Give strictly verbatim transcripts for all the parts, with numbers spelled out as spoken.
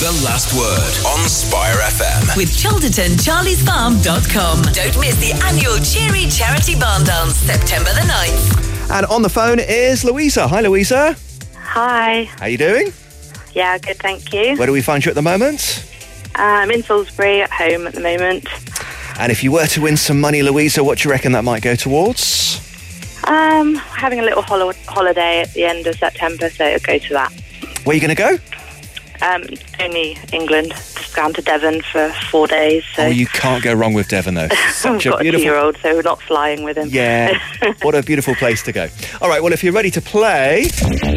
The Last Word on Spire F M. With Chalderton Charlie's Farm dot com. Don't miss the annual Cheery Charity Barn Dance, September the ninth. And on the phone is Louisa. Hi, Louisa. Hi. How you doing? Yeah, good, thank you. Where do we find you at the moment? I'm in Salisbury at home at the moment. And if you were to win some money, Louisa, what do you reckon that might go towards? Um, having a little hol- holiday at the end of September, so it'll go to that. Where are you going to go? Um, only England. Just down to Devon for four days. So. Oh, you can't go wrong with Devon, though. Such I've a got beautiful... a two-year-old, so we're not flying with him. Yeah, what a beautiful place to go. All right, well, if you're ready to play...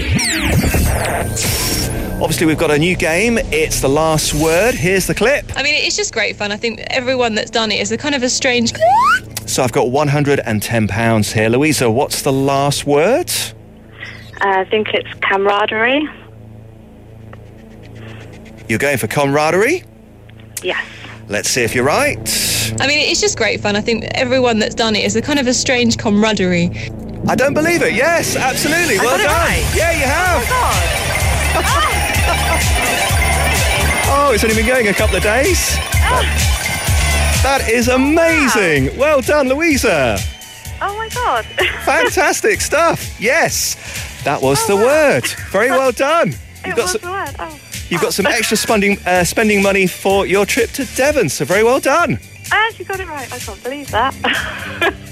Obviously, we've got a new game. It's The Last Word. Here's the clip. I mean, it's just great fun. I think everyone that's done it is a kind of a strange... So I've got one hundred ten pounds here. Louisa, what's the last word? Uh, I think it's camaraderie. You're going for camaraderie? Yes. Let's see if you're right. I mean, it's just great fun. I think everyone that's done it is a kind of a strange camaraderie. I don't believe it. Yes, absolutely. I Well got it done. right. Yeah, you have. Oh, my God. Oh, it's only been going a couple of days. That is amazing. Wow. Well done, Louisa. Oh, my God. Fantastic stuff. Yes, that was Oh, the wow. word. Very well done. It got was some, the word. Oh. you've got some extra spending, uh, spending money for your trip to Devon, so very well done. I actually got it right. I can't believe that.